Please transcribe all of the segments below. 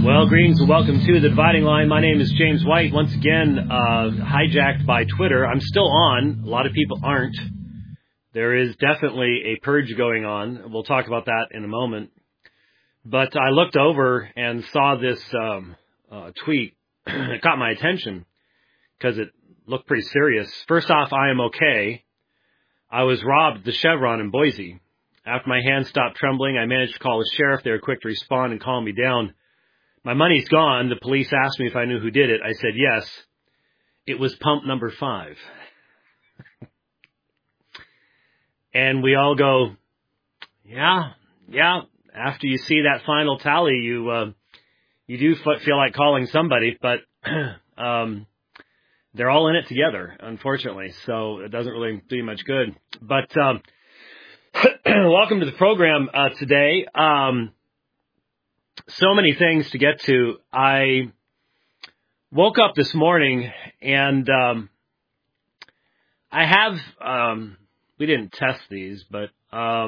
Well, greetings and welcome to The Dividing Line. My name is James White, once again hijacked by Twitter. I'm still on. A lot of people aren't. There is definitely a purge going on. We'll talk about that in a moment. But I looked over and saw this tweet. It caught my attention because it looked pretty serious. First off, I am okay. I was robbed at the Chevron in Boise. After my hands stopped trembling, I managed to call the sheriff. They were quick to respond and calm me down. My money's gone. The police asked me if I knew who did it. I said yes. It was pump number 5. And we all go, yeah. After you see that final tally, you do feel like calling somebody, but they're all in it together, unfortunately. So it doesn't really do you much good. But welcome to the program today. So many things to get to. I woke up this morning and I have, we didn't test these, but I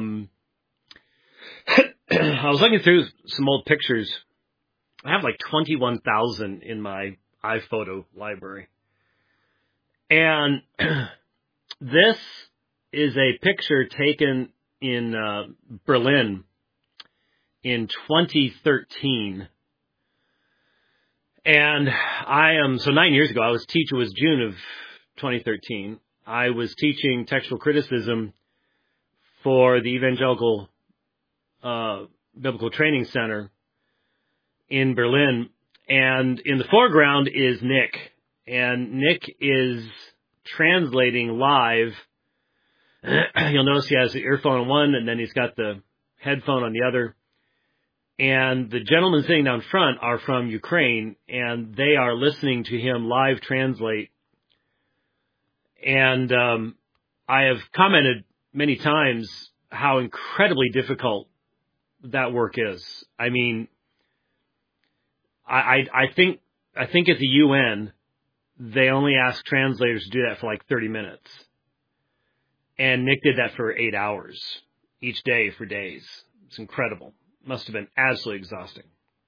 was looking through some old pictures. I have like 21,000 in my iPhoto library. And this is a picture taken in Berlin in 2013. And so 9 years ago, it was June of 2013. I was teaching textual criticism for the Evangelical Biblical Training Center in Berlin. And in the foreground is Nick. And Nick is translating live. You'll notice he has the earphone on one, and then he's got the headphone on the other. And the gentlemen sitting down front are from Ukraine, and they are listening to him live translate. And I have commented many times how incredibly difficult that work is. I mean, I think at the UN, they only ask translators to do that for like 30 minutes. And Nick did that for 8 hours each day for days. It's incredible. Must have been absolutely exhausting.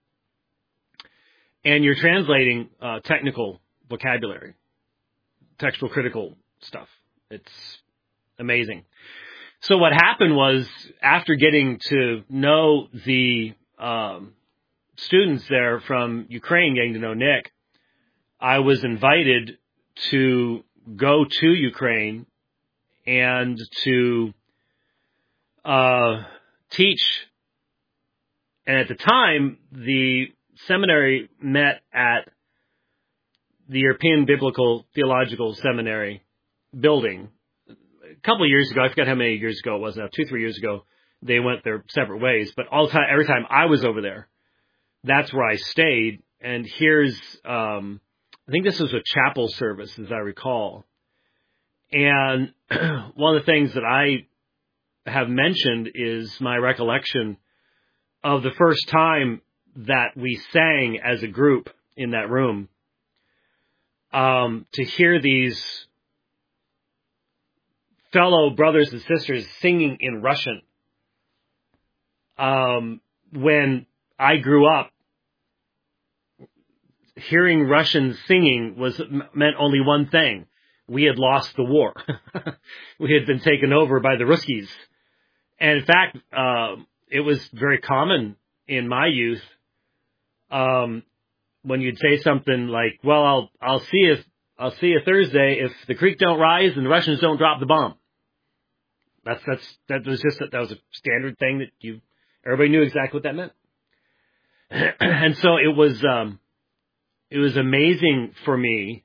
And you're translating technical vocabulary, textual critical stuff. It's amazing. So what happened was, after getting to know the students there from Ukraine, getting to know Nick, I was invited to go to Ukraine and to teach. And at the time, the seminary met at the European Biblical Theological Seminary building. A couple of years ago, I forgot how many years ago it was now, 2-3 years ago, they went their separate ways. But every time I was over there, that's where I stayed. And here's, I think this was a chapel service, as I recall. And one of the things that I have mentioned is my recollection of the first time that we sang as a group in that room, to hear these fellow brothers and sisters singing in Russian. When I grew up, hearing Russian singing meant only one thing. We had lost the war. We had been taken over by the Ruskies. And in fact, it was very common in my youth, when you'd say something like, well, I'll see you Thursday if the creek don't rise and the Russians don't drop the bomb. That was a standard thing that everybody knew exactly what that meant. And so it was amazing for me,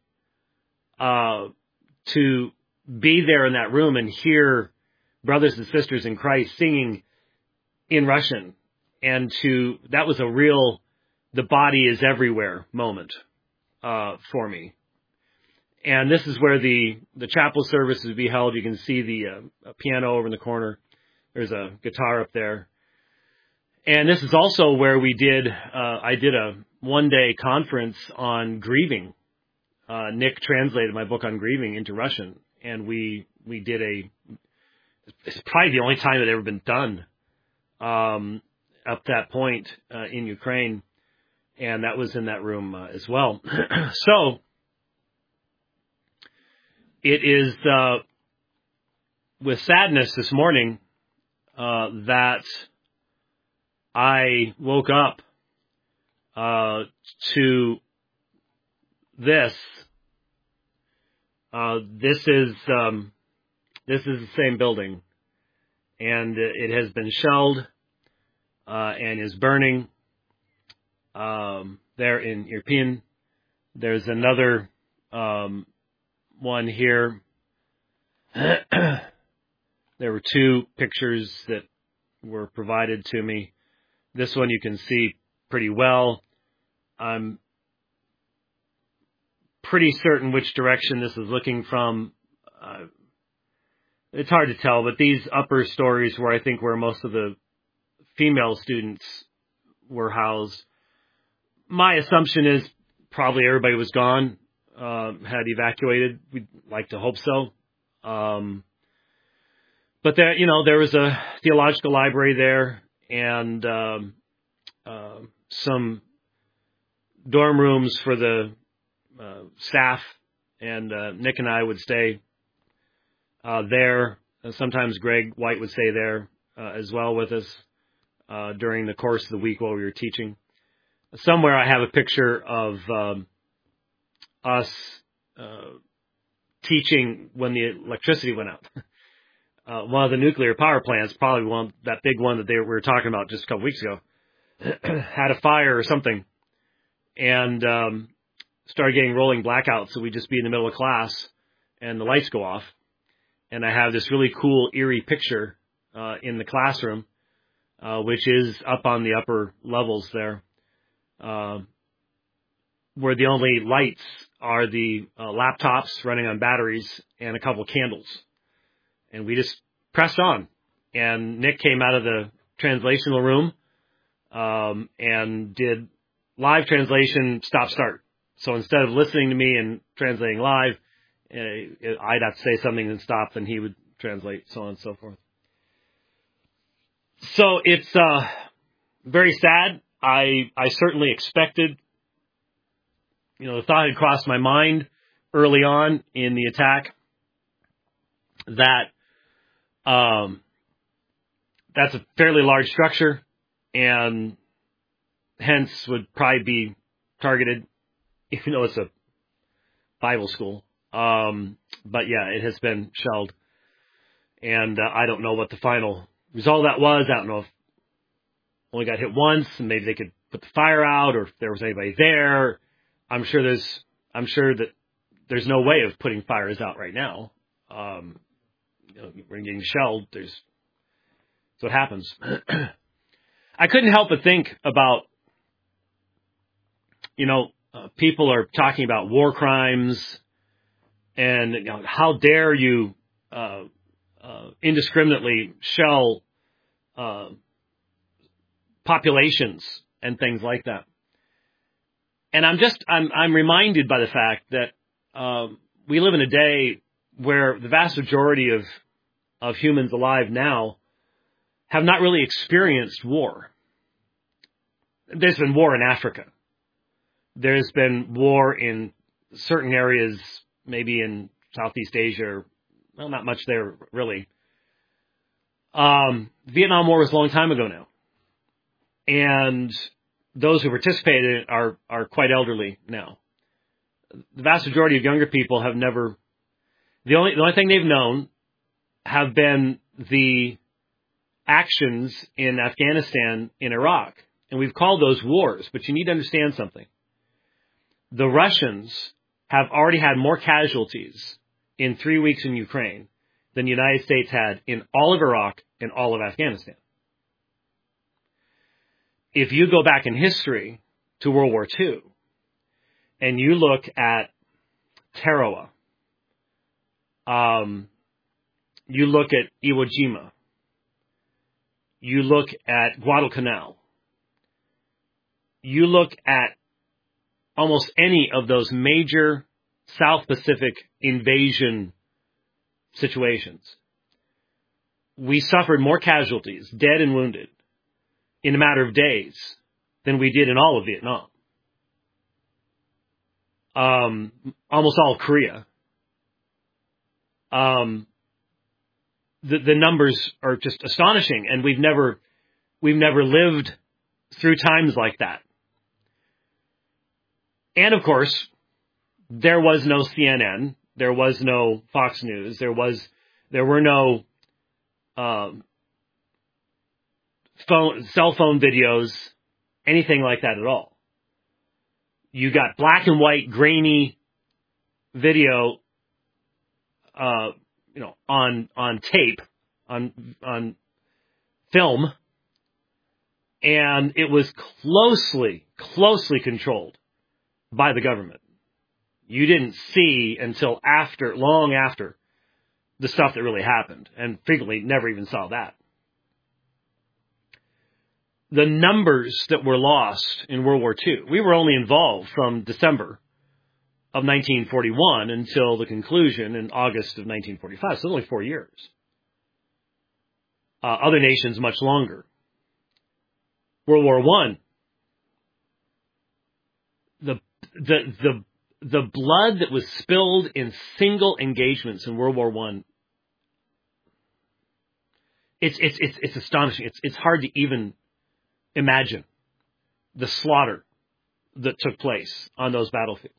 to be there in that room and hear brothers and sisters in Christ singing in Russian. And that was a real, the body is everywhere moment, for me. And this is where the chapel service is be held. You can see the piano over in the corner. There's a guitar up there. And this is also where I did a one-day conference on grieving. Nick translated my book on grieving into Russian. And we did it's probably the only time it had ever been done, up to that point, in Ukraine. and that was in that room as well. So it is with sadness this morning that I woke up to this. This is the same building, and it has been shelled and is burning there in Irpin. There's another one here. There were two pictures that were provided to me. This one you can see pretty well. I'm pretty certain which direction this is looking from. It's hard to tell, but these upper stories where I think where most of the female students were housed, my assumption is probably everybody was gone, had evacuated. We'd like to hope so. But there, there was a theological library there and some dorm rooms for the staff, and Nick and I would stay there. Sometimes Greg White would stay there as well with us during the course of the week while we were teaching. Somewhere I have a picture of us teaching when the electricity went out. One of the nuclear power plants, probably that big one that we were talking about just a couple weeks ago, had a fire or something, and started getting rolling blackouts. So we'd just be in the middle of class, and the lights go off. And I have this really cool, eerie picture in the classroom, which is up on the upper levels there, where the only lights are the laptops running on batteries and a couple candles. And we just pressed on. And Nick came out of the translational room and did live translation stop-start. So instead of listening to me and translating live, I'd have to say something and stop, and he would translate, so on and so forth. So it's very sad. I certainly expected, the thought had crossed my mind early on in the attack that that's a fairly large structure and hence would probably be targeted, even though it's a Bible school. But yeah, it has been shelled, and I don't know what the final result of that was. I don't know if only got hit once and maybe they could put the fire out, or if there was anybody there. I'm sure that there's no way of putting fires out right now. When getting shelled, that's what happens. I couldn't help but think about, people are talking about war crimes and how dare you indiscriminately shell populations and things like that. And I'm reminded by the fact that we live in a day where the vast majority of humans alive now have not really experienced war. There's been war in Africa. There's been war in certain areas, maybe in Southeast Asia, well, not much there really. Vietnam War was a long time ago now. And those who participated in it are quite elderly now. The vast majority of younger people have never, the only thing they've known have been the actions in Afghanistan, in Iraq. And we've called those wars, but you need to understand something. The Russians have already had more casualties in 3 weeks in Ukraine than the United States had in all of Iraq and all of Afghanistan. If you go back in history to World War II and you look at Tarawa, you look at Iwo Jima, you look at Guadalcanal, you look at almost any of those major South Pacific invasion situations, we suffered more casualties, dead and wounded, in a matter of days than we did in all of Vietnam. almost all of Korea. The numbers are just astonishing, and we've never lived through times like that. And of course, there was no CNN, there was no Fox News, there were no cell phone videos, anything like that at all. You got black and white, grainy video, on tape, on film, and it was closely controlled by the government. You didn't see until long after the stuff that really happened, and frequently never even saw that. The numbers that were lost in World War II, we were only involved from December of 1941 until the conclusion in August of 1945, so only 4 years. Other nations much longer. World War I, the blood that was spilled in single engagements in World War I, it's astonishing. It's hard to even imagine the slaughter that took place on those battlefields.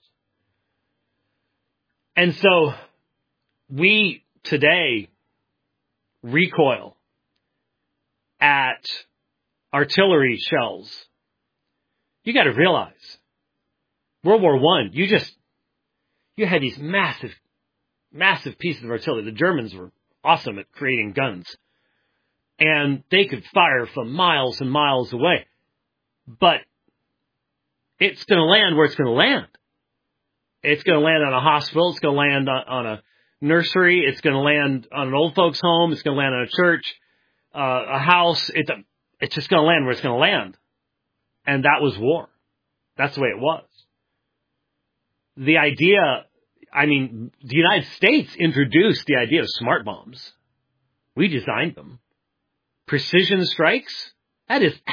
And so we today recoil at artillery shells. You got to realize, World War I, you had these massive pieces of artillery. The Germans were awesome at creating guns, and they could fire from miles and miles away. But it's going to land where it's going to land. It's going to land on a hospital. It's going to land on a nursery. It's going to land on an old folks' home. It's going to land on a church, a house. It's just going to land where it's going to land. And that was war. That's the way it was. The idea, the United States introduced the idea of smart bombs. We designed them. Precision strikes? That is...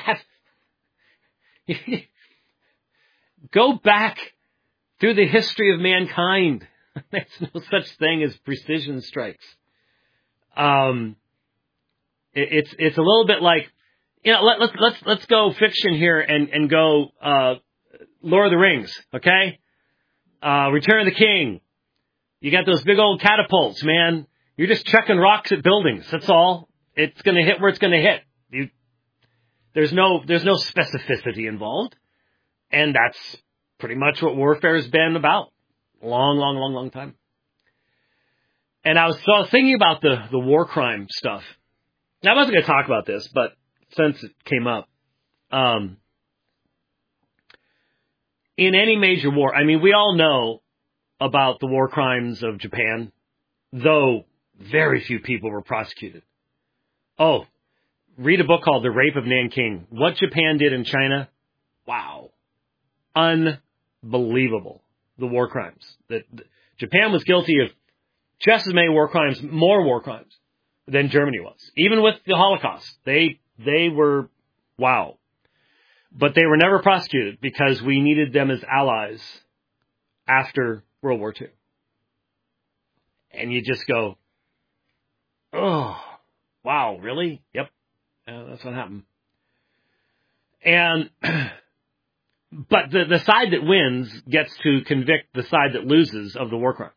Go back through the history of mankind. There's no such thing as precision strikes. It's a little bit like, let's go fiction here and go Lord of the Rings, okay? Return of the King. You got those big old catapults, man. You're just chucking rocks at buildings. That's all. It's going to hit where it's going to hit. There's no specificity involved, and that's pretty much what warfare has been about. Long time. And I was thinking about the war crime stuff. Now, I wasn't going to talk about this, but since it came up, in any major war, we all know about the war crimes of Japan, though very few people were prosecuted. Oh, read a book called The Rape of Nanking. What Japan did in China, wow. Unbelievable. The war crimes. Japan was guilty of just as many war crimes, more war crimes, than Germany was. Even with the Holocaust, they were, wow. But they were never prosecuted because we needed them as allies after World War II. And you just go, oh, wow, really? Yep. That's what happened. And, but the side that wins gets to convict the side that loses of the war crimes.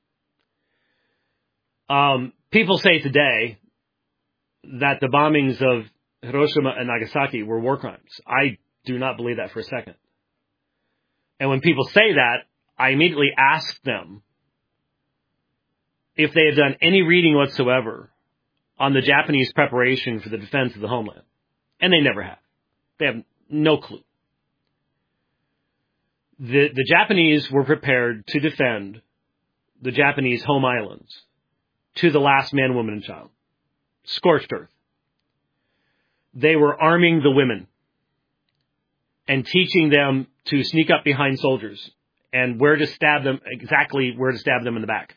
People say today that the bombings of Hiroshima and Nagasaki were war crimes. I do not believe that for a second. And when people say that, I immediately ask them if they have done any reading whatsoever on the Japanese preparation for the defense of the homeland. And they never have. They have no clue. The Japanese were prepared to defend the Japanese home islands to the last man, woman, and child. Scorched earth. They were arming the women and teaching them to sneak up behind soldiers and where to stab them, exactly where to stab them in the back.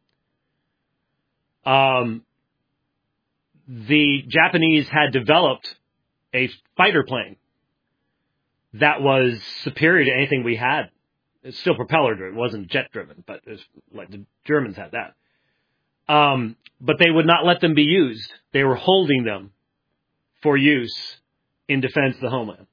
The Japanese had developed a fighter plane that was superior to anything we had It's still propeller-driven. It wasn't jet-driven, but it's like the Germans had that. But they would not let them be used. They were holding them for use in defense of the homeland.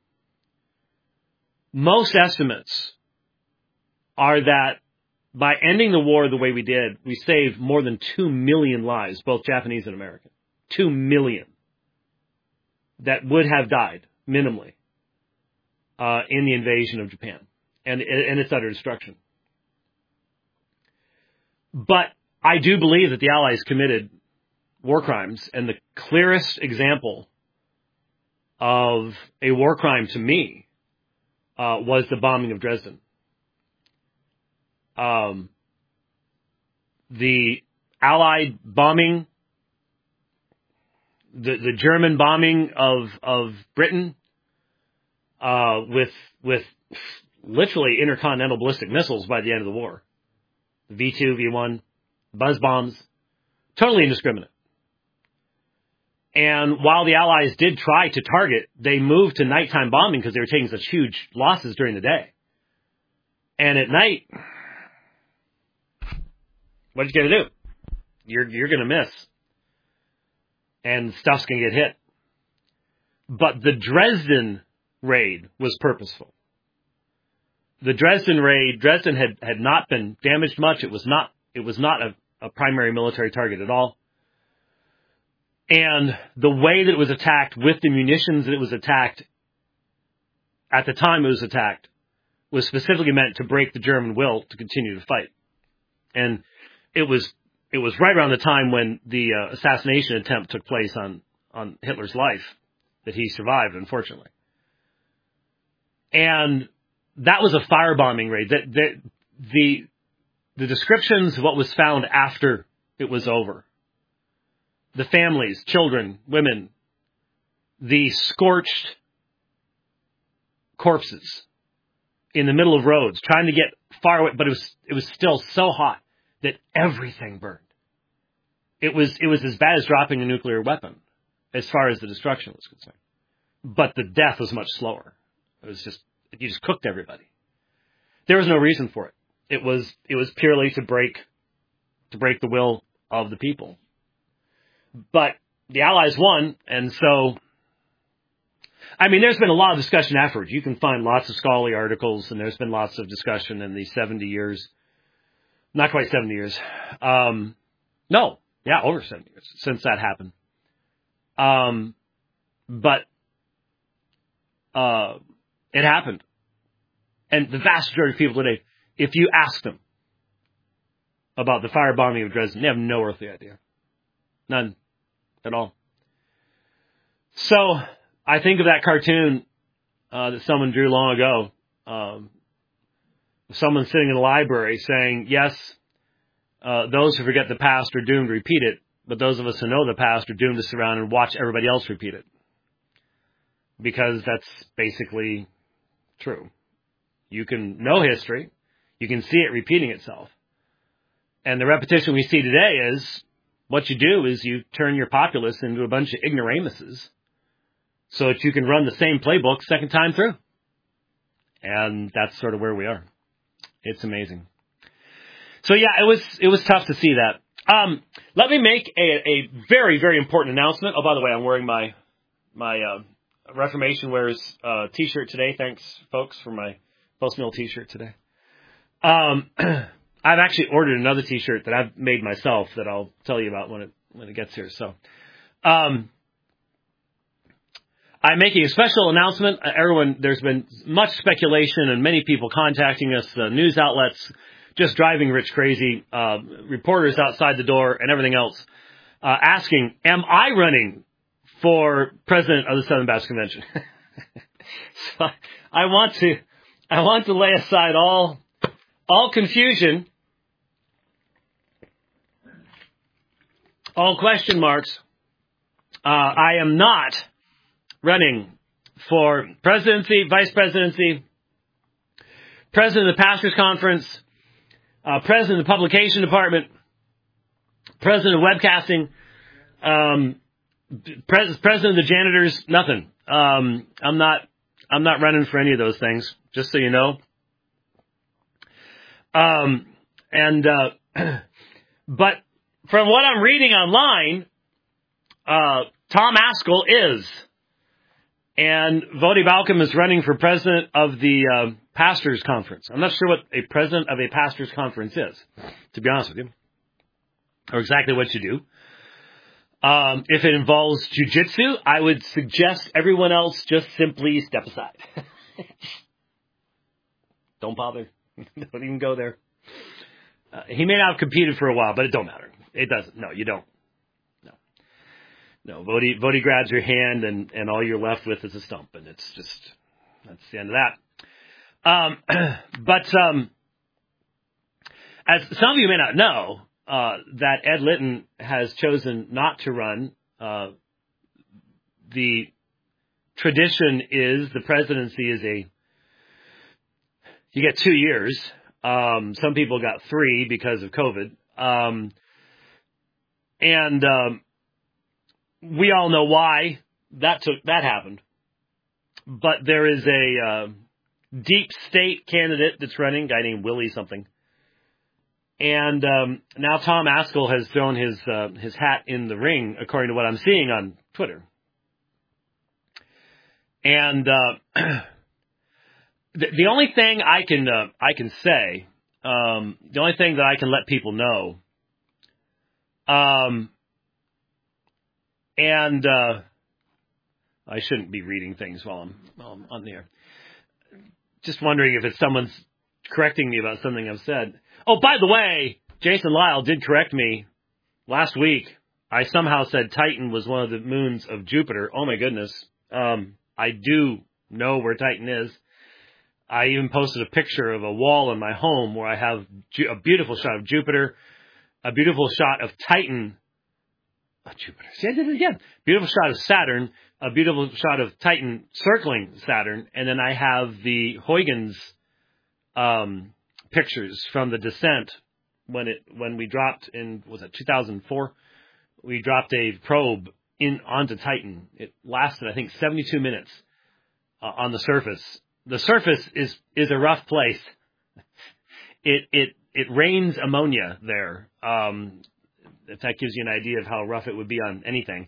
Most estimates are that by ending the war the way we did, we saved more than 2 million lives, both Japanese and American. 2 million that would have died, minimally, in the invasion of Japan and its utter destruction. But I do believe that the Allies committed war crimes, and the clearest example of a war crime to me was the bombing of Dresden. The Allied bombing, the German bombing of Britain with literally intercontinental ballistic missiles by the end of the war. V2, V1, buzz bombs, totally indiscriminate. And while the Allies did try to target, they moved to nighttime bombing because they were taking such huge losses during the day. And at night, what are you going to do? You're going to miss. And stuff's going to get hit. But the Dresden raid was purposeful. The Dresden raid, Dresden had not been damaged much. It was not a primary military target at all. And the way that it was attacked, with the munitions that it was attacked, at the time it was attacked, was specifically meant to break the German will to continue to fight. And it was right around the time when the assassination attempt took place on Hitler's life that he survived, unfortunately. And that was a firebombing raid. The descriptions of what was found after it was over, the families, children, women, the scorched corpses in the middle of roads, trying to get far away, but it was still so hot that everything burned. It was as bad as dropping a nuclear weapon as far as the destruction was concerned. But the death was much slower. You just cooked everybody. There was no reason for it. It was purely to break the will of the people. But the Allies won, and so, I mean, there's been a lot of discussion afterwards. You can find lots of scholarly articles, and there's been lots of discussion in the 70 years. Not quite 70 years. Over 70 years since that happened. But it happened. And the vast majority of people today, if you ask them about the firebombing of Dresden, they have no earthly idea. None at all. So I think of that cartoon that someone drew long ago. Someone sitting in the library saying, yes, those who forget the past are doomed to repeat it, but those of us who know the past are doomed to sit around and watch everybody else repeat it. Because that's basically true. You can know history. You can see it repeating itself. And the repetition we see today is, what you do is you turn your populace into a bunch of ignoramuses so that you can run the same playbook second time through. And that's sort of where we are. It's amazing. So yeah, it was tough to see that. Let me make a very, very important announcement. Oh, by the way, I'm wearing my Reformation Wears t-shirt today. Thanks, folks, for my post-mill t-shirt today. I've actually ordered another t-shirt that I've made myself that I'll tell you about when it gets here. So, I'm making a special announcement. Everyone, there's been much speculation and many people contacting us, news outlets, just driving Rich crazy, reporters outside the door and everything else, asking, am I running for president of the Southern Baptist Convention? So I want to lay aside all confusion, all question marks. I am not running for presidency, vice presidency, president of the Pastors Conference, president of the Publication Department, president of webcasting, president of the janitors, nothing. I'm not running for any of those things, just so you know. But from what I'm reading online, Tom Askell is. And Voddie Baucham is running for president of the pastors conference. I'm not sure what a president of a pastors conference is, to be honest with you, or exactly what you do. If it involves jiu-jitsu, I would suggest everyone else just simply step aside. Don't bother. Don't even go there. He may not have competed for a while, but it don't matter. It doesn't. No, you don't. No, Voddie grabs your hand, and all you're left with is a stump, and it's just, that's the end of that. But as some of you may not know, that Ed Litton has chosen not to run. The tradition is the presidency is you get 2 years. Some people got 3 because of COVID. We all know why that happened. But there is a deep state candidate that's running, a guy named Willie something. And now Tom Askell has thrown his hat in the ring, according to what I'm seeing on Twitter. And the only thing I can say, the only thing that I can let people know, and I shouldn't be reading things while I'm on the air. Just wondering if it's someone's correcting me about something I've said. Oh, by the way, Jason Lyle did correct me last week. I somehow said Titan was one of the moons of Jupiter. Oh my goodness. I do know where Titan is. I even posted a picture of a wall in my home where I have a beautiful shot of Jupiter, a beautiful shot of Titan. Oh, Jupiter. See, I did it again. Beautiful shot of Saturn, a beautiful shot of Titan circling Saturn, and then I have the Huygens pictures from the descent when we dropped in, was it 2004? We dropped a probe onto Titan. It lasted, I think, 72 minutes on the surface. The surface is a rough place. It rains ammonia there. If that gives you an idea of how rough it would be on anything.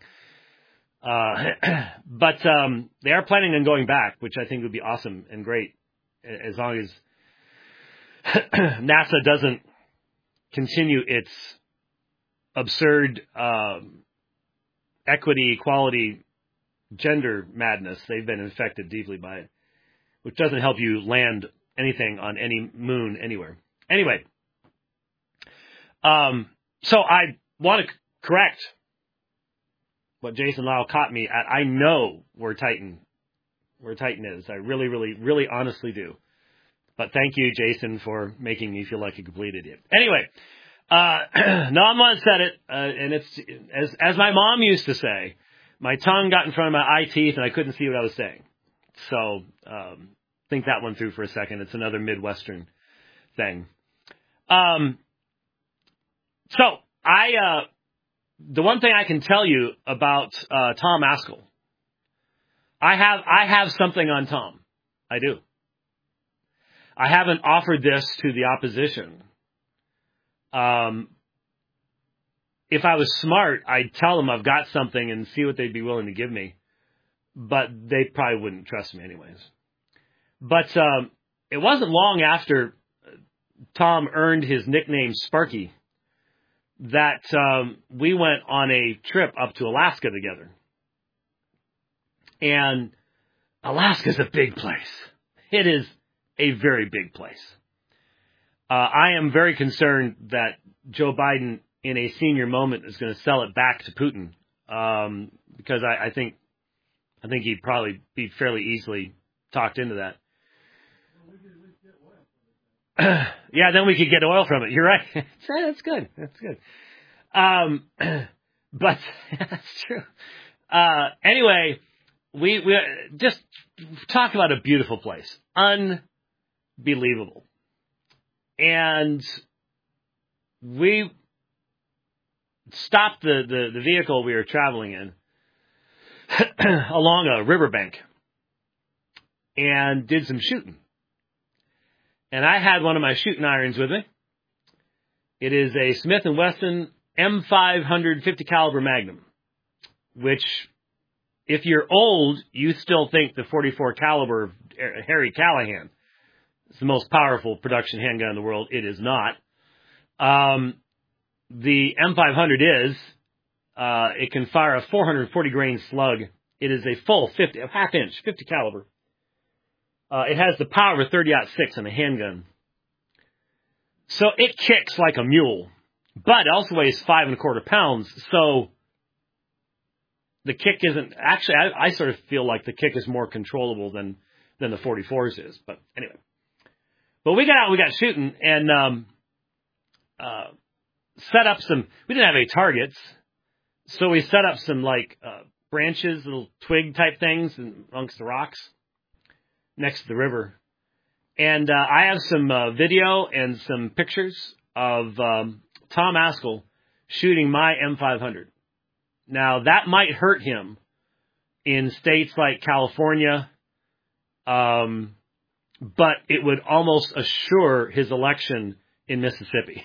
But they are planning on going back, which I think would be awesome and great, as long as NASA doesn't continue its absurd equity, equality, gender madness. They've been infected deeply by it, which doesn't help you land anything on any moon anywhere. Anyway, so I want to correct what Jason Lyle caught me at. I know where Titan is. I really, really, really honestly do. But thank you, Jason, for making me feel like a complete idiot. Anyway, no, I'm going to set it, and it's, as my mom used to say, my tongue got in front of my eye teeth and I couldn't see what I was saying. So, think that one through for a second. It's another Midwestern thing. So the one thing I can tell you about Tom Askell, I have something on Tom. I do. I haven't offered this to the opposition. If I was smart, I'd tell them I've got something and see what they'd be willing to give me. But they probably wouldn't trust me anyways. But it wasn't long after Tom earned his nickname Sparky that we went on a trip up to Alaska together. And Alaska's a big place. It is a very big place. I am very concerned that Joe Biden, in a senior moment, is going to sell it back to Putin, because I think he'd probably be fairly easily talked into that. Yeah, then we could get oil from it. You're right. That's good. That's good. But that's true. Anyway, we just talk about a beautiful place. Unbelievable. And we stopped the vehicle we were traveling in along a riverbank and did some shooting. And I had one of my shooting irons with me. It is a Smith & Wesson M500 50 caliber Magnum, which, if you're old, you still think the 44 caliber of Harry Callahan is the most powerful production handgun in the world. It is not. The M500 is. It can fire a 440 grain slug. It is a full half inch, 50 caliber. It has the power of a 30-06 in a handgun. So it kicks like a mule, but it also weighs 5.25 pounds. So the kick isn't, actually, I sort of feel like the kick is more controllable than the 44s is. But anyway. But we got out, we got shooting, and set up some, we didn't have any targets, so we set up some, branches, little twig type things amongst the rocks next to the river. And I have some video and some pictures of Tom Askell shooting my M500. Now, that might hurt him in states like California, but it would almost assure his election in Mississippi,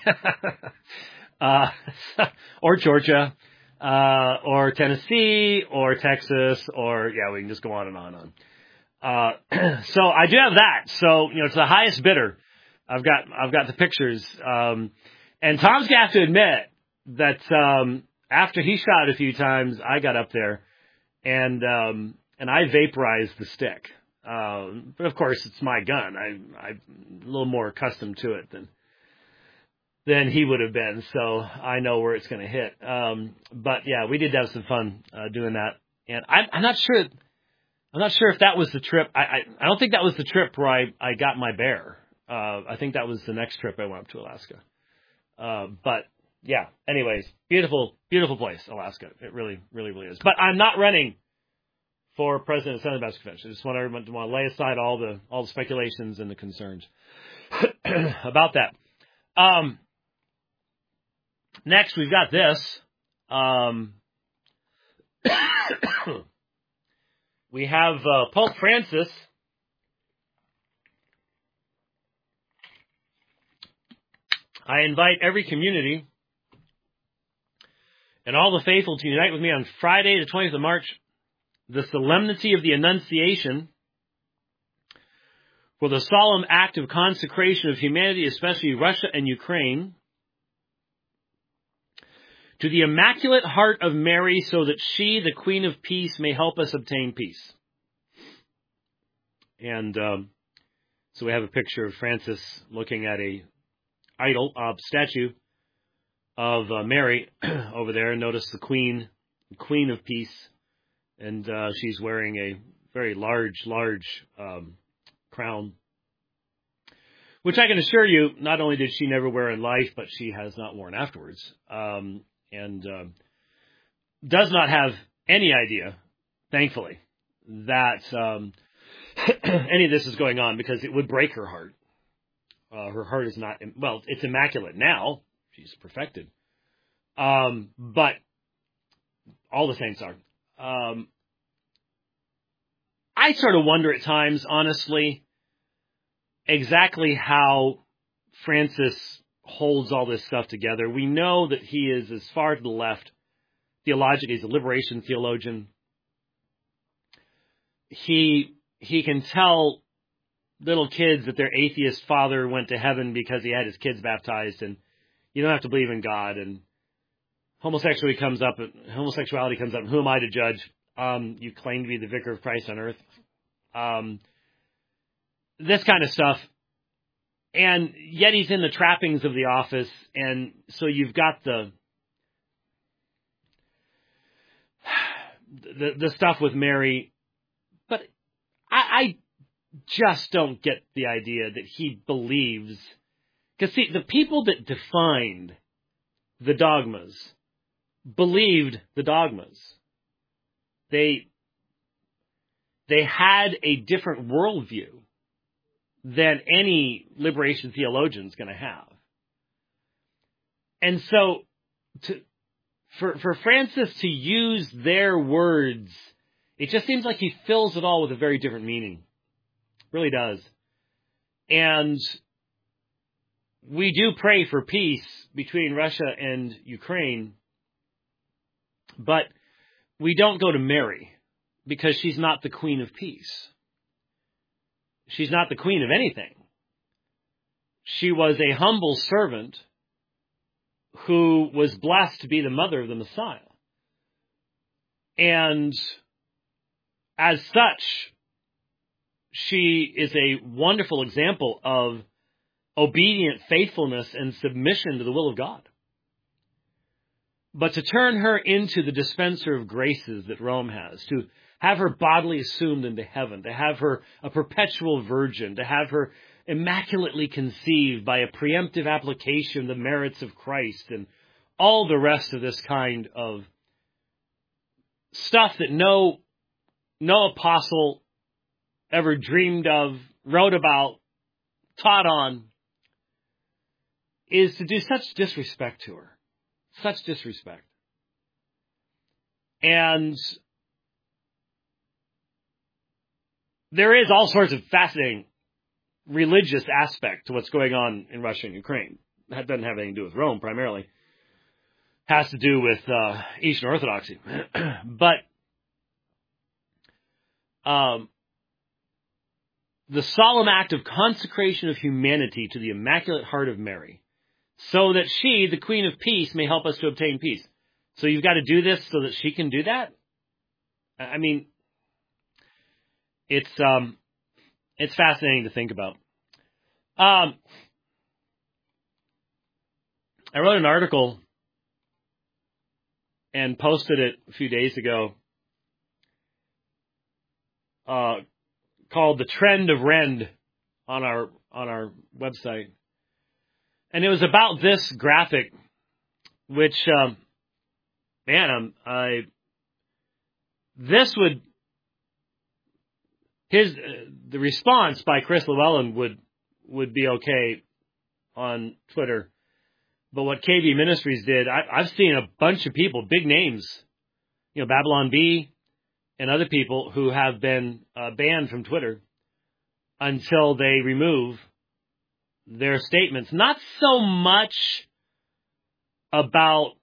or Georgia, or Tennessee, or Texas, or, yeah, we can just go on and on and on. So I do have that. So, it's the highest bidder. I've got the pictures. And Tom's gonna have to admit that, after he shot a few times, I got up there and I vaporized the stick. But of course it's my gun. I'm a little more accustomed to it than he would have been. So I know where it's going to hit. But yeah, we did have some fun, doing that. And I'm not sure if that was the trip. I don't think that was the trip where I got my bear. I think that was the next trip I went up to Alaska. But yeah, anyways, beautiful, beautiful place, Alaska. It really, really, really is. But I'm not running for president of the Senate Baptist Convention. I just want everyone to lay aside all the speculations and the concerns about that. Next, we've got this. We have Pope Francis. I invite every community and all the faithful to unite with me on Friday, the 20th of March, the Solemnity of the Annunciation, for the solemn act of consecration of humanity, especially Russia and Ukraine, to the Immaculate Heart of Mary, so that she, the Queen of Peace, may help us obtain peace. And so we have a picture of Francis looking at a statue of Mary over there. Notice the Queen of Peace, and she's wearing a very large crown, which I can assure you, not only did she never wear in life, but she has not worn afterwards. And does not have any idea, thankfully, that any of this is going on, because it would break her heart. Her heart is not, well, it's immaculate now. She's perfected. But all the saints are. I sort of wonder at times, honestly, exactly how Francis holds all this stuff together. We know that he is as far to the left theologically. He's a liberation theologian. He can tell little kids that their atheist father went to heaven because he had his kids baptized, and you don't have to believe in God. And homosexuality comes up. Who am I to judge? You claim to be the vicar of Christ on earth. This kind of stuff. And yet he's in the trappings of the office, and so you've got the stuff with Mary. But I just don't get the idea that he believes, because see, the people that defined the dogmas believed the dogmas. They had a different worldview than any liberation theologian is going to have. And so for Francis to use their words, it just seems like he fills it all with a very different meaning. It really does. And we do pray for peace between Russia and Ukraine, but we don't go to Mary because she's not the Queen of Peace. She's not the Queen of anything. She was a humble servant who was blessed to be the mother of the Messiah. And as such, she is a wonderful example of obedient faithfulness and submission to the will of God. But to turn her into the dispenser of graces that Rome has, to have her bodily assumed into heaven, to have her a perpetual virgin, to have her immaculately conceived by a preemptive application of the merits of Christ, and all the rest of this kind of stuff that no apostle ever dreamed of, wrote about, taught on, is to do such disrespect to her. Such disrespect. And there is all sorts of fascinating religious aspect to what's going on in Russia and Ukraine. That doesn't have anything to do with Rome, primarily. Has to do with Eastern Orthodoxy. But the solemn act of consecration of humanity to the Immaculate Heart of Mary, so that she, the Queen of Peace, may help us to obtain peace. So you've got to do this so that she can do that? I mean, it's fascinating to think about. I wrote an article and posted it a few days ago called "The Trend of Rend" on our website. And it was about this graphic, which, the response by Chris Llewellyn would be okay on Twitter. But what KB Ministries did, I've seen a bunch of people, big names, Babylon Bee and other people who have been banned from Twitter until they remove their statements. Not so much about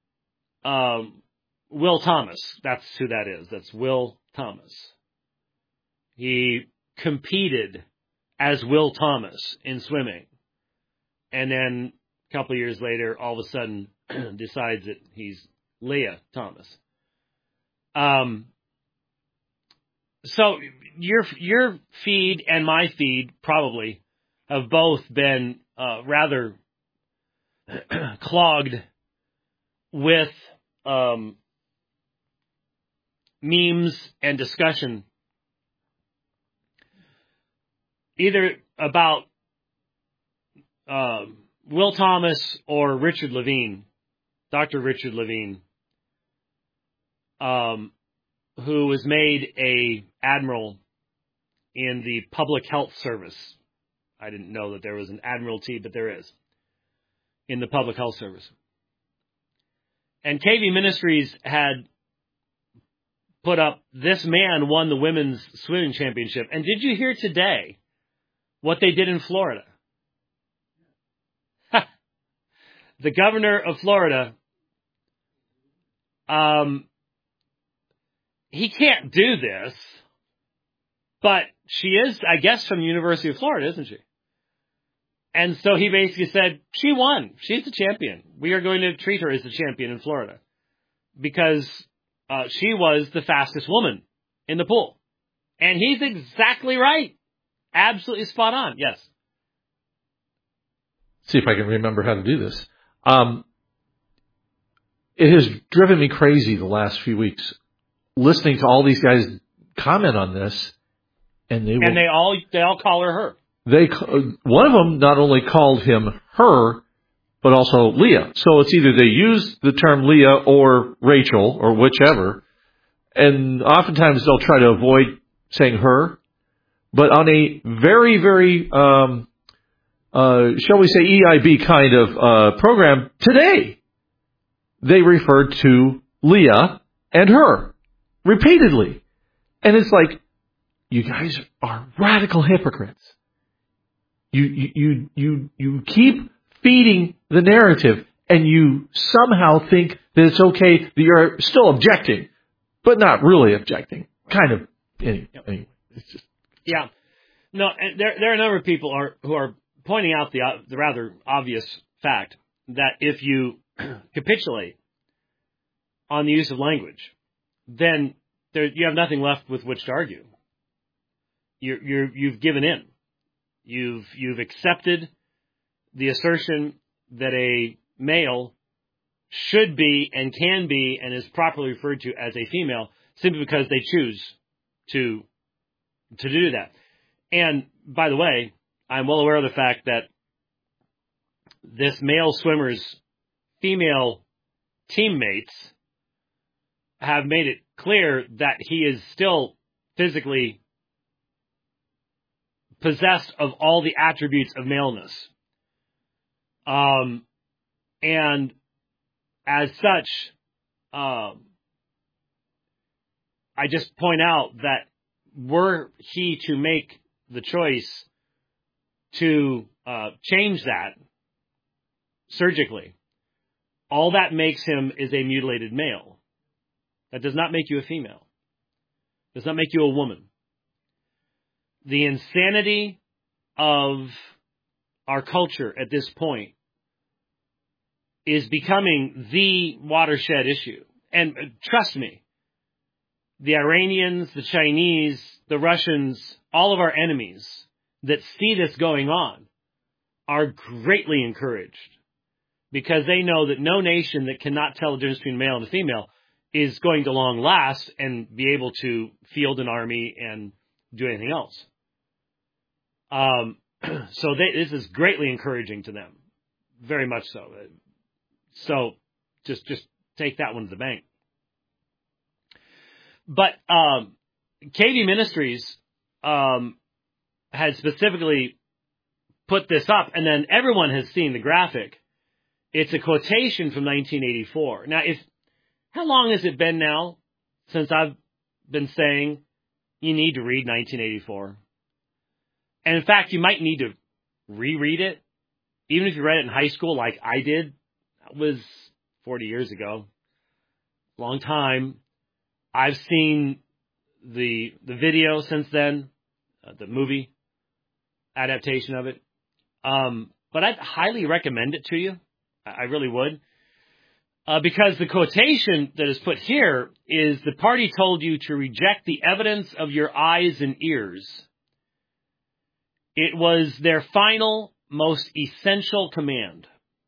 Will Thomas. That's who that is. That's Will Thomas. He competed as Will Thomas in swimming. And then a couple of years later, all of a sudden, decides that he's Leah Thomas. So your feed and my feed probably have both been rather clogged with memes and discussion, either about Will Thomas or Richard Levine, Dr. Richard Levine, who was made a admiral in the Public Health Service. I didn't know that there was an admiralty, but there is, in the Public Health Service. And KB Ministries had put up, this man won the women's swimming championship. And did you hear today what they did in Florida? The governor of Florida, he can't do this, but she is, I guess, from the University of Florida, isn't she? And so he basically said, she won. She's the champion. We are going to treat her as the champion in Florida because she was the fastest woman in the pool. And he's exactly right. Absolutely spot on. Yes. See if I can remember how to do this. It has driven me crazy the last few weeks listening to all these guys comment on this, and they all call her. One of them not only called him her, but also Leah. So it's either they use the term Leah or Rachel or whichever, and oftentimes they'll try to avoid saying her. But on a very, very, shall we say, EIB kind of program today, they referred to Leah and her repeatedly. And it's like, you guys are radical hypocrites. You keep feeding the narrative, and you somehow think that it's okay that you're still objecting, but not really objecting. Kind of. Anyway, it's just... Yeah. No, and there are a number of people who are pointing out the rather obvious fact that if you capitulate on the use of language, then you have nothing left with which to argue. You've given in. You've accepted the assertion that a male should be and can be and is properly referred to as a female simply because they choose to do that. And by the way, I'm well aware of the fact that this male swimmer's female teammates have made it clear that he is still physically possessed of all the attributes of maleness. And as such, I just point out that were he to make the choice to change that surgically, all that makes him is a mutilated male. That does not make you a female. Does not make you a woman. The insanity of our culture at this point is becoming the watershed issue. And trust me, the Iranians, the Chinese, the Russians, all of our enemies that see this going on are greatly encouraged because they know that no nation that cannot tell the difference between male and female is going to long last and be able to field an army and do anything else. So this is greatly encouraging to them, very much so. So just take that one to the bank. But KV Ministries had specifically put this up, and then everyone has seen the graphic. It's a quotation from 1984. Now, how long has it been now since I've been saying you need to read 1984? And in fact, you might need to reread it, even if you read it in high school like I did. That was 40 years ago. Long time. I've seen the video since then, the movie adaptation of it. But I'd highly recommend it to you. I really would. Because the quotation that is put here is, the party told you to reject the evidence of your eyes and ears. It was their final, most essential command.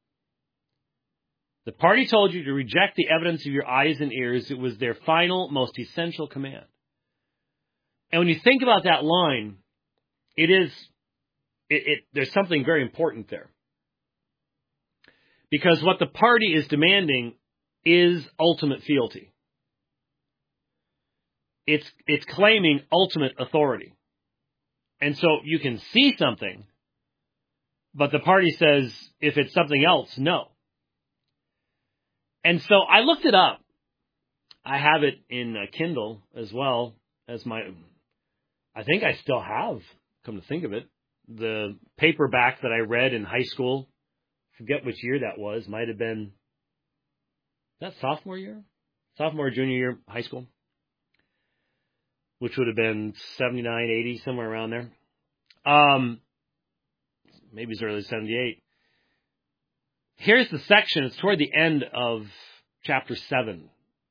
The party told you to reject the evidence of your eyes and ears. It was their final, most essential command. And when you think about that line, there's something very important there. Because what the party is demanding is ultimate fealty. It's claiming ultimate authority. And so you can see something, but the party says, if it's something else, no. And so I looked it up. I have it in Kindle as well as I think I still have, come to think of it, the paperback that I read in high school. Forget which year that was. Might have been, that sophomore year? Sophomore, junior year, high school. Which would have been 79, 80, somewhere around there. Maybe as early as 78. Here's the section. It's toward the end of chapter 7.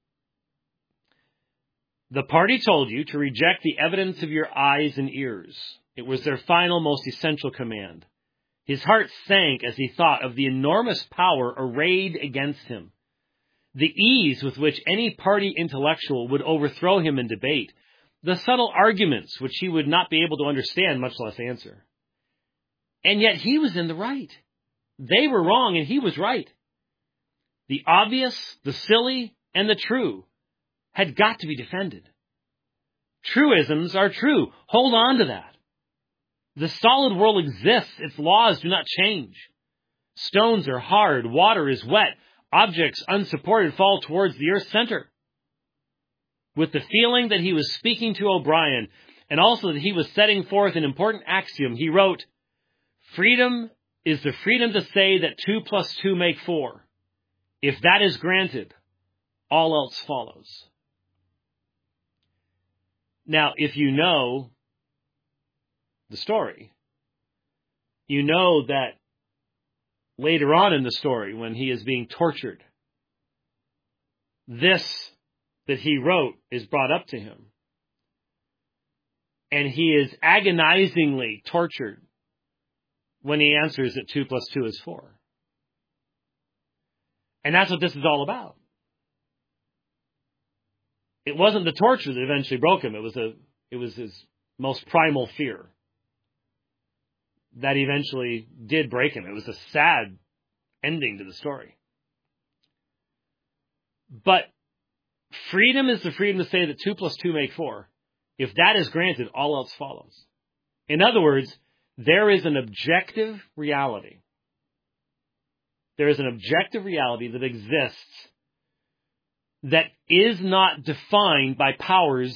The party told you to reject the evidence of your eyes and ears. It was their final, most essential command. His heart sank as he thought of the enormous power arrayed against him, the ease with which any party intellectual would overthrow him in debate, the subtle arguments which he would not be able to understand, much less answer. And yet he was in the right. They were wrong and he was right. The obvious, the silly, and the true had got to be defended. Truisms are true. Hold on to that. The solid world exists. Its laws do not change. Stones are hard. Water is wet. Objects unsupported fall towards the earth's center. With the feeling that he was speaking to O'Brien, and also that he was setting forth an important axiom, he wrote, "Freedom is the freedom to say that 2 plus 2 make 4. If that is granted, all else follows. Now, if you know the story, you know that later on in the story, when he is being tortured, this that he wrote is brought up to him. And he is agonizingly tortured when he answers that 2 plus 2 is 4. And that's what this is all about. It wasn't the torture that eventually broke him. It was his most primal fear that eventually did break him. It was a sad ending to the story. But freedom is the freedom to say that 2 plus 2 make 4. If that is granted, all else follows. In other words, there is an objective reality. There is an objective reality that exists that is not defined by powers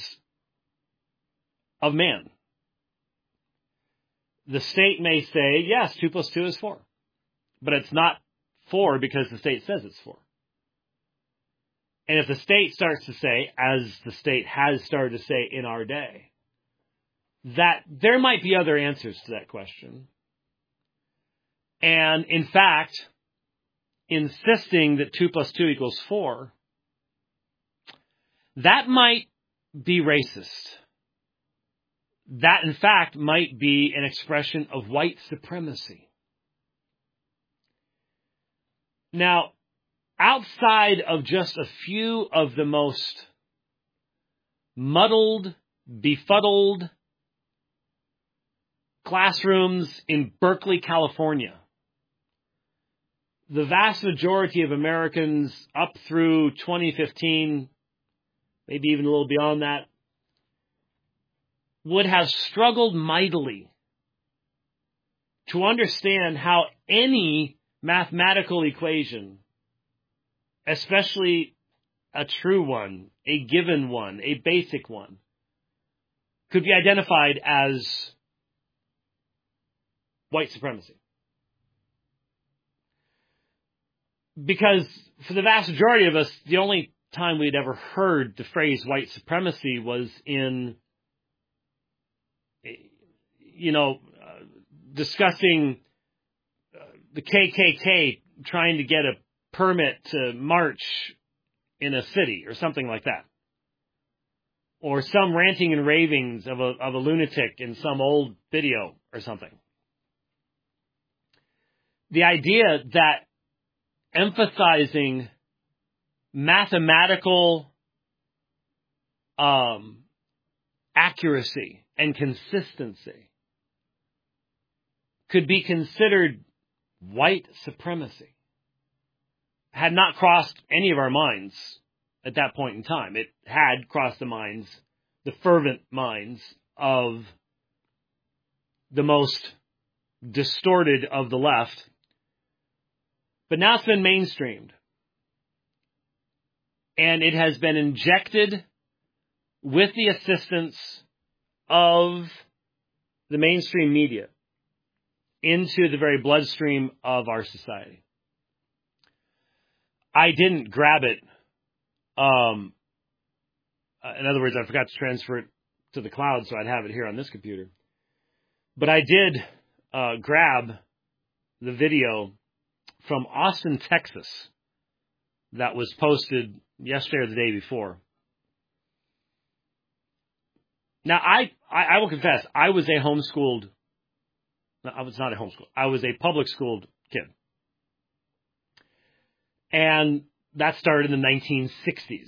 of man. The state may say, yes, 2 plus 2 is 4. But it's not 4 because the state says it's 4. And if the state starts to say, as the state has started to say in our day, that there might be other answers to that question, and in fact, insisting that 2 plus 2 equals 4, that might be racist. That, in fact, might be an expression of white supremacy. Now, outside of just a few of the most muddled, befuddled classrooms in Berkeley, California, the vast majority of Americans up through 2015, maybe even a little beyond that, would have struggled mightily to understand how any mathematical equation, especially a true one, a given one, a basic one, could be identified as white supremacy. Because for the vast majority of us, the only time we'd ever heard the phrase white supremacy was in, discussing the KKK trying to get a permit to march in a city or something like that. Or some ranting and ravings of a lunatic in some old video or something. The idea that emphasizing mathematical accuracy and consistency could be considered white supremacy had not crossed any of our minds at that point in time. It had crossed the fervent minds of the most distorted of the left. But now it's been mainstreamed. And it has been injected with the assistance of the mainstream media into the very bloodstream of our society. I didn't grab it. In other words, I forgot to transfer it to the cloud, so I'd have it here on this computer. But I did grab the video from Austin, Texas, that was posted yesterday or the day before. Now, I will confess, I was a homeschooled. No, I was not a homeschool. I was a public schooled kid. And that started in the 1960s.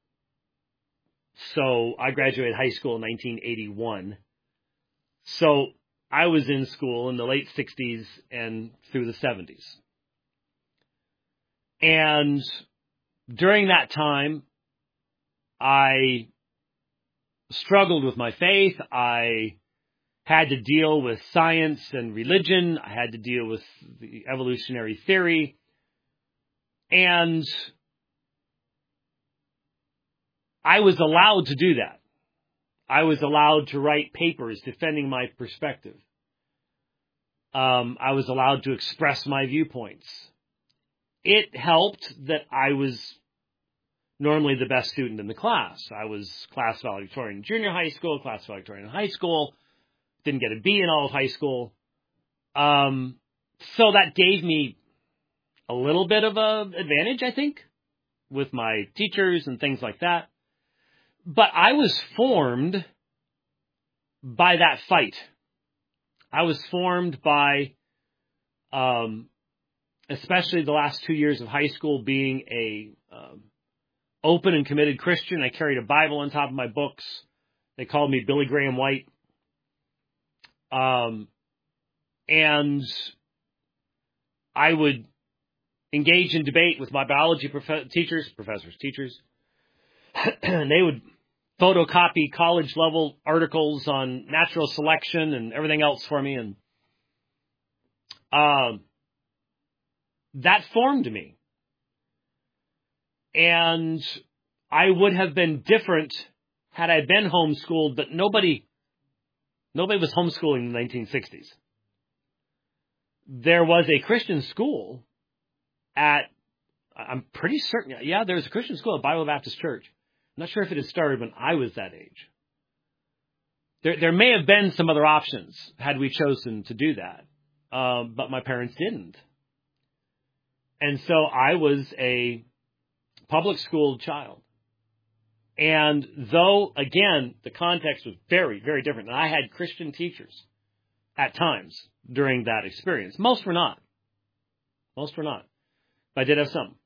So I graduated high school in 1981. So I was in school in the late 60s and through the 70s. And during that time, I struggled with my faith. I had to deal with science and religion. I had to deal with the evolutionary theory. And I was allowed to do that. I was allowed to write papers defending my perspective. I was allowed to express my viewpoints. It helped that I was normally the best student in the class. I was class valedictorian in junior high school, class valedictorian in high school, didn't get a B in all of high school. So that gave me a little bit of an advantage, I think, with my teachers and things like that. But I was formed by that fight. I was formed by, especially the last 2 years of high school, being a open and committed Christian. I carried a Bible on top of my books. They called me Billy Graham White. And I would engage in debate with my biology teachers. And they would photocopy college-level articles on natural selection and everything else for me. And that formed me. And I would have been different had I been homeschooled, but nobody was homeschooling in the 1960s. There was a Christian school I'm pretty certain, there was a Christian school at Bible Baptist Church. I'm not sure if it had started when I was that age. There may have been some other options had we chosen to do that, but my parents didn't. And so I was a public school child. And though, again, the context was very, very different, and I had Christian teachers at times during that experience. Most were not. But I did have some.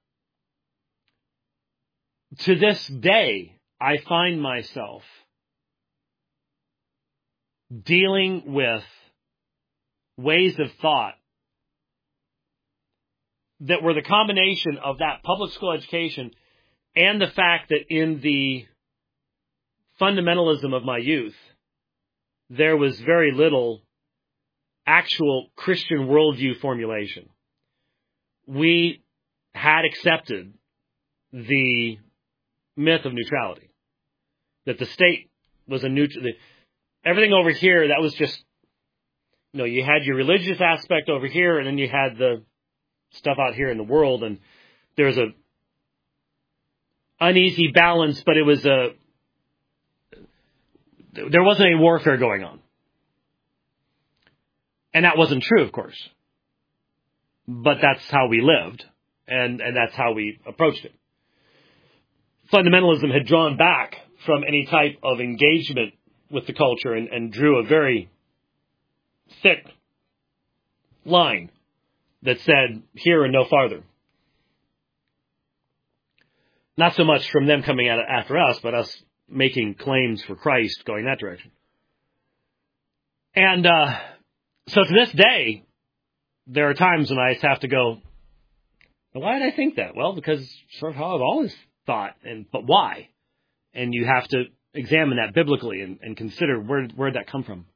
To this day, I find myself dealing with ways of thought that were the combination of that public school education and the fact that in the fundamentalism of my youth, there was very little actual Christian worldview formulation. We had accepted the myth of neutrality, that the state was a neutral. Everything over here, that was just, you had your religious aspect over here, and then you had the stuff out here in the world, and there's a uneasy balance, but there wasn't any warfare going on. And that wasn't true, of course. But that's how we lived, and that's how we approached it. Fundamentalism had drawn back from any type of engagement with the culture and drew a very thick line that said, here and no farther. Not so much from them coming at it after us, but us making claims for Christ going that direction. And so to this day, there are times when I have to go, why did I think that? Well, because sort of how I've always thought, but why? And you have to examine that biblically and consider where did that come from.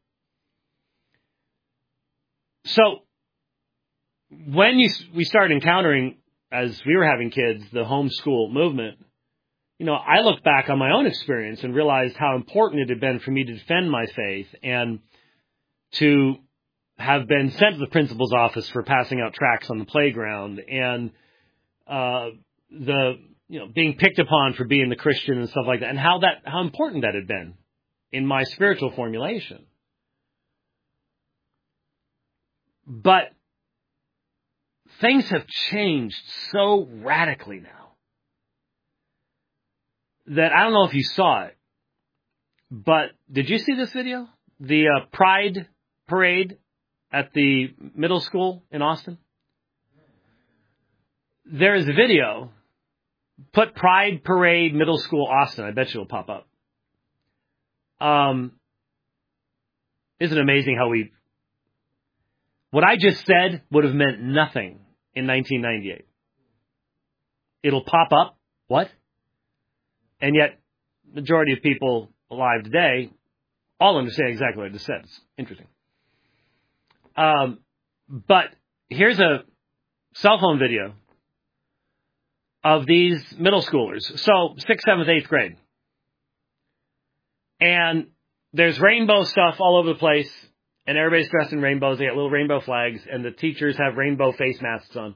So when we started encountering, as we were having kids, the homeschool movement, I look back on my own experience and realized how important it had been for me to defend my faith and to have been sent to the principal's office for passing out tracts on the playground and being picked upon for being the Christian and stuff like that, and how important that had been in my spiritual formulation. But things have changed so radically now that I don't know if you saw it, but did you see this video? The Pride Parade at the middle school in Austin? There is a video. Put Pride Parade Middle School Austin. I bet you it'll pop up. Isn't it amazing how what I just said would have meant nothing in 1998. It'll pop up. What? And yet, majority of people alive today all understand exactly what I just said. It's interesting. But here's a cell phone video of these middle schoolers. So 6th, 7th, 8th grade. And there's rainbow stuff all over the place. And everybody's dressed in rainbows. They got little rainbow flags, and the teachers have rainbow face masks on.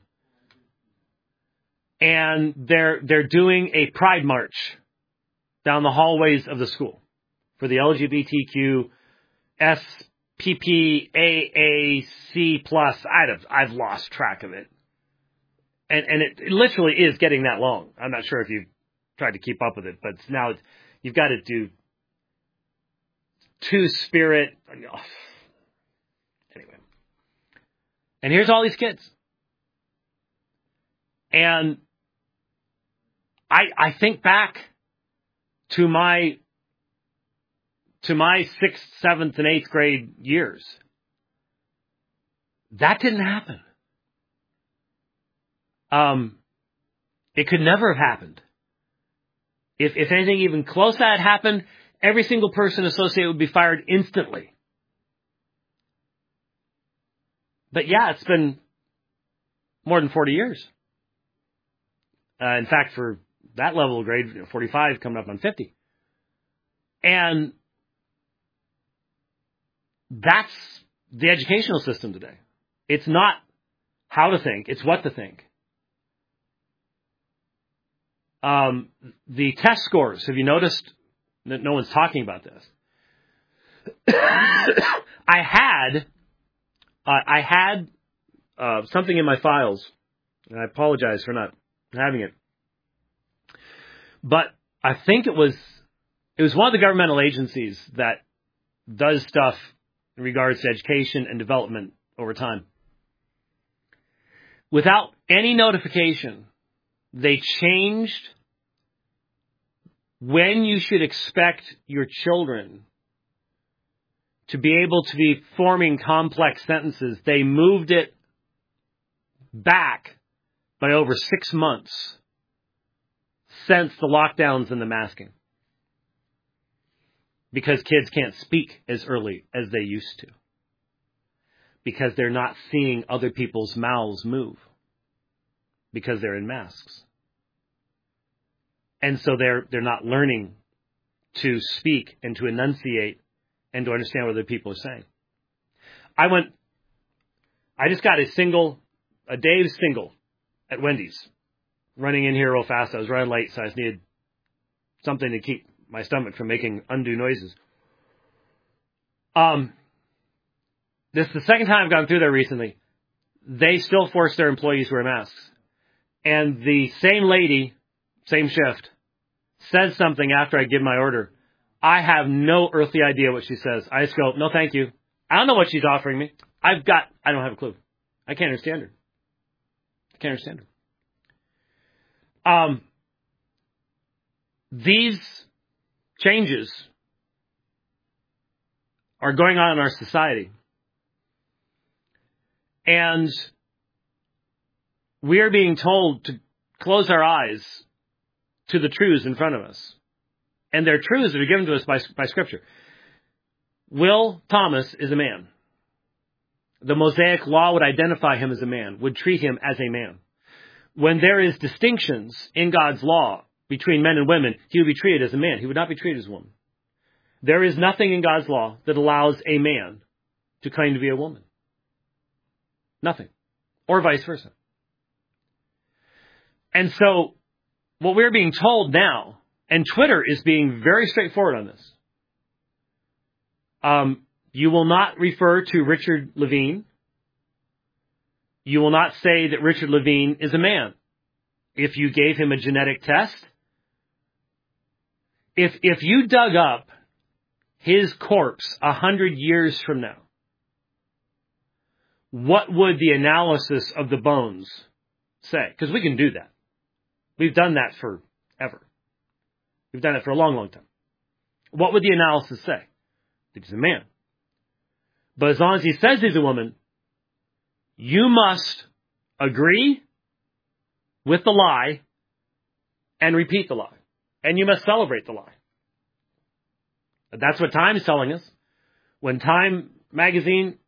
And they're doing a pride march down the hallways of the school for the LGBTQ SPPAAC plus. I've lost track of it. And it literally is getting that long. I'm not sure if you've tried to keep up with it, but now you've got to do Two-Spirit. Anyway. And here's all these kids. And I think back to my 6th, 7th, and 8th grade years. That didn't happen. It could never have happened. If anything even close to that happened, every single person associated would be fired instantly. But yeah, it's been more than 40 years. In fact, for that level of grade, 45 coming up on 50. And that's the educational system today. It's not how to think, it's what to think. The test scores, have you noticed that no one's talking about this? I had something in my files, and I apologize for not having it. But I think it was one of the governmental agencies that does stuff in regards to education and development over time. Without any notification, they changed when you should expect your children to be able to be forming complex sentences. They moved it back by over 6 months since the lockdowns and the masking. Because kids can't speak as early as they used to. Because they're not seeing other people's mouths move. Because they're in masks. And so they're not learning to speak and to enunciate and to understand what other people are saying. I just got a Dave's single at Wendy's. Running in here real fast. I was running late, so I just needed something to keep my stomach from making undue noises. This is the second time I've gone through there recently. They still force their employees to wear masks. And the same lady, same shift, says something after I give my order. I have no earthly idea what she says. I just go, no, thank you. I don't know what she's offering me. I don't have a clue. I can't understand her. These changes are going on in our society. And we are being told to close our eyes to the truths in front of us. And they're truths that are given to us by Scripture. Will Thomas is a man. The Mosaic Law would identify him as a man, would treat him as a man. When there is distinctions in God's law between men and women, he would be treated as a man. He would not be treated as a woman. There is nothing in God's law that allows a man to claim to be a woman. Nothing. Or vice versa. And so, what we're being told now, and Twitter is being very straightforward on this. You will not refer to Richard Levine. You will not say that Richard Levine is a man. If you gave him a genetic test, if you dug up his corpse 100 years from now, what would the analysis of the bones say? Because we can do that. We've done that forever. We've done it for a long, long time. What would the analysis say? That he's a man. But as long as he says he's a woman, you must agree with the lie and repeat the lie. And you must celebrate the lie. That's what Time is telling us. When Time magazine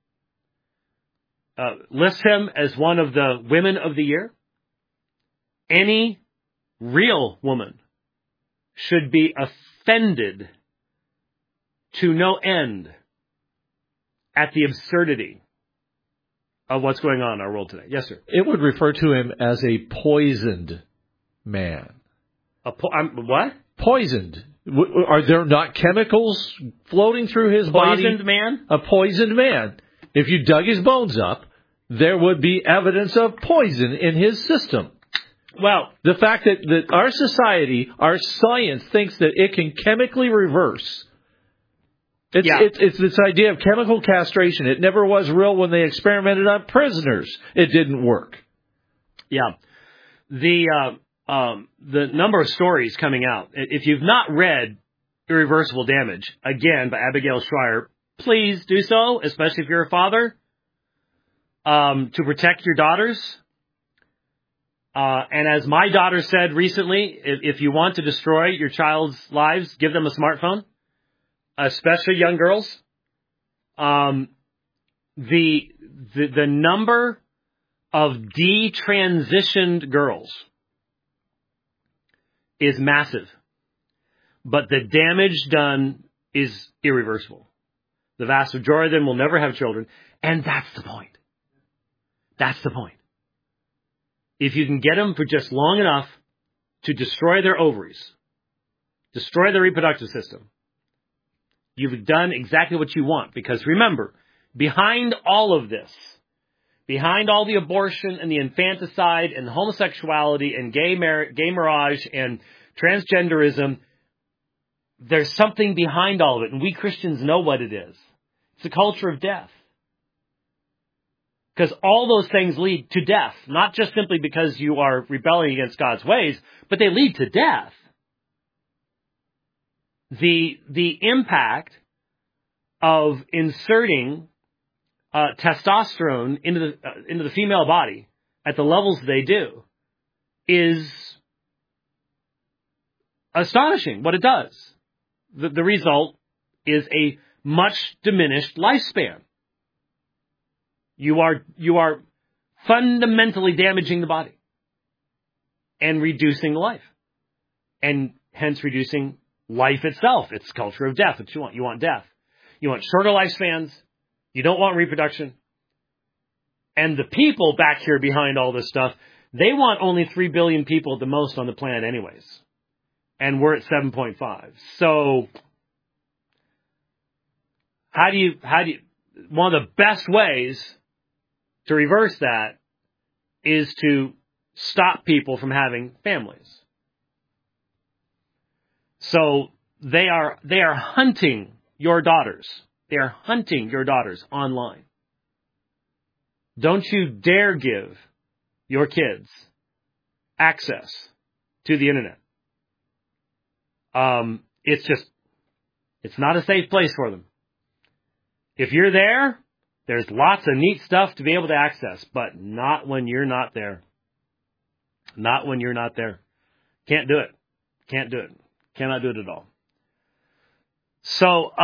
lists him as one of the women of the year, any real woman should be offended to no end at the absurdity of what's going on in our world today. Yes, sir. It would refer to him as a poisoned man. What? Poisoned. Are there not chemicals floating through his body? Poisoned man? A poisoned man. If you dug his bones up, there would be evidence of poison in his system. Well, the fact that our society, our science thinks that it can chemically reverse. It's this idea of chemical castration. It never was real when they experimented on prisoners. It didn't work. Yeah. The number of stories coming out. If you've not read Irreversible Damage, again, by Abigail Shrier, please do so, especially if you're a father, to protect your daughters. And as my daughter said recently, if you want to destroy your child's lives, give them a smartphone, especially young girls. The number of detransitioned girls is massive, but the damage done is irreversible. The vast majority of them will never have children, and that's the point. That's the point. If you can get them for just long enough to destroy their ovaries, destroy their reproductive system, you've done exactly what you want. Because remember, behind all of this, behind all the abortion and the infanticide and the homosexuality and gay marriage and transgenderism, there's something behind all of it. And we Christians know what it is. It's a culture of death. Because all those things lead to death, not just simply because you are rebelling against God's ways, but they lead to death. The impact of inserting testosterone into the female body at the levels they do is astonishing. What it does, the result is a much diminished lifespan. You are fundamentally damaging the body and reducing life, and hence reducing life itself. It's culture of death. What you want? You want death. You want shorter lifespans. You don't want reproduction. And the people back here behind all this stuff, they want only 3 billion people at the most on the planet anyways. And we're at 7.5. So how do you, one of the best ways to reverse that is to stop people from having families. So they are hunting your daughters. They are hunting your daughters online. Don't you dare give your kids access to the internet. It's not a safe place for them. If you're there, there's lots of neat stuff to be able to access, but not when you're not there. Not when you're not there. Can't do it. Can't do it. Cannot do it at all. So,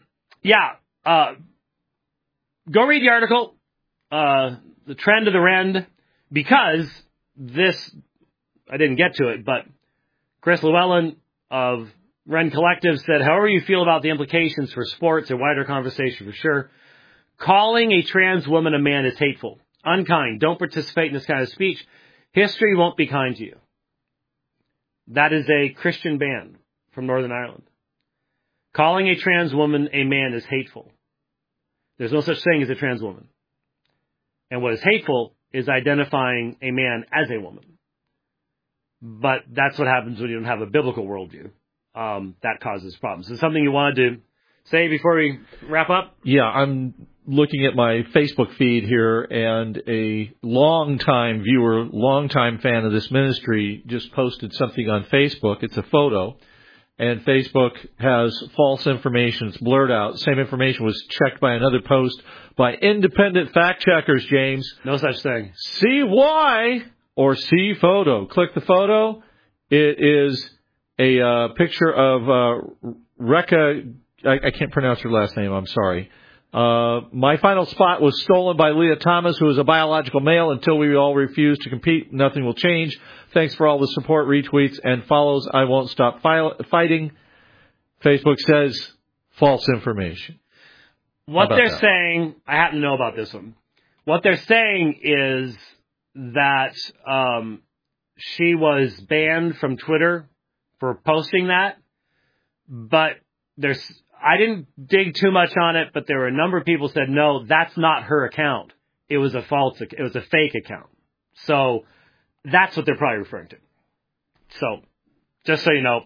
go read the article, The Trend of the Rend, because this, I didn't get to it, but Chris Llewellyn of Rend Collective said, however you feel about the implications for sports, a wider conversation for sure. Calling a trans woman a man is hateful, unkind. Don't participate in this kind of speech. History won't be kind to you. That is a Christian band from Northern Ireland. Calling a trans woman a man is hateful. There's no such thing as a trans woman. And what is hateful is identifying a man as a woman. But that's what happens when you don't have a biblical worldview. That causes problems. Is it something you wanted to say before we wrap up? Yeah, I'm looking at my Facebook feed here, and a longtime viewer, longtime fan of this ministry just posted something on Facebook. It's a photo, and Facebook has false information. It's blurred out. Same information was checked by another post by independent fact checkers, James. No such thing. See why or see photo. Click the photo. It is a picture of Rekha. I can't pronounce her last name. I'm sorry. My final spot was stolen by Leah Thomas, who is a biological male. Until we all refuse to compete, nothing will change. Thanks for all the support, retweets, and follows. I won't stop fighting. Facebook says false information. What about they're that? saying, I happen to know about this one. What they're saying is that she was banned from Twitter for posting that, but I didn't dig too much on it, but there were a number of people who said, no, that's not her account. It was a fake account. So that's what they're probably referring to. So just so you know,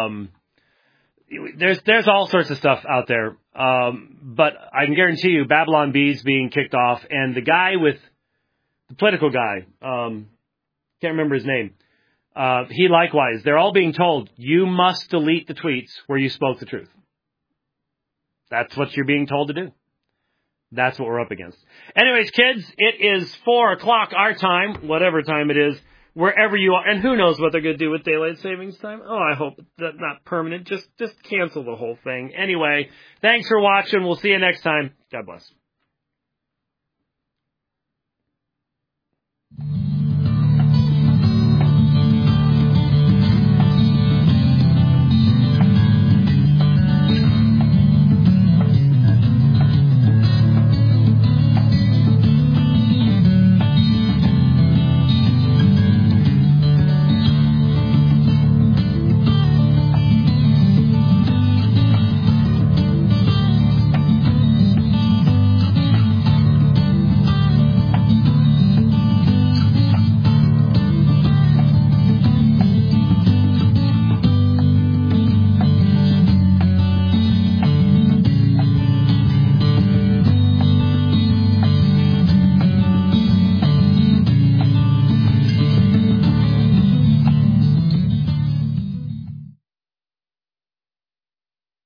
there's all sorts of stuff out there. But I can guarantee you Babylon Bee's being kicked off, and the political guy, can't remember his name. He likewise, they're all being told, you must delete the tweets where you spoke the truth. That's what you're being told to do. That's what we're up against. Anyways, kids, it is 4:00 our time, whatever time it is, wherever you are. And who knows what they're going to do with daylight savings time? Oh, I hope that's not permanent. Just cancel the whole thing. Anyway, thanks for watching. We'll see you next time. God bless.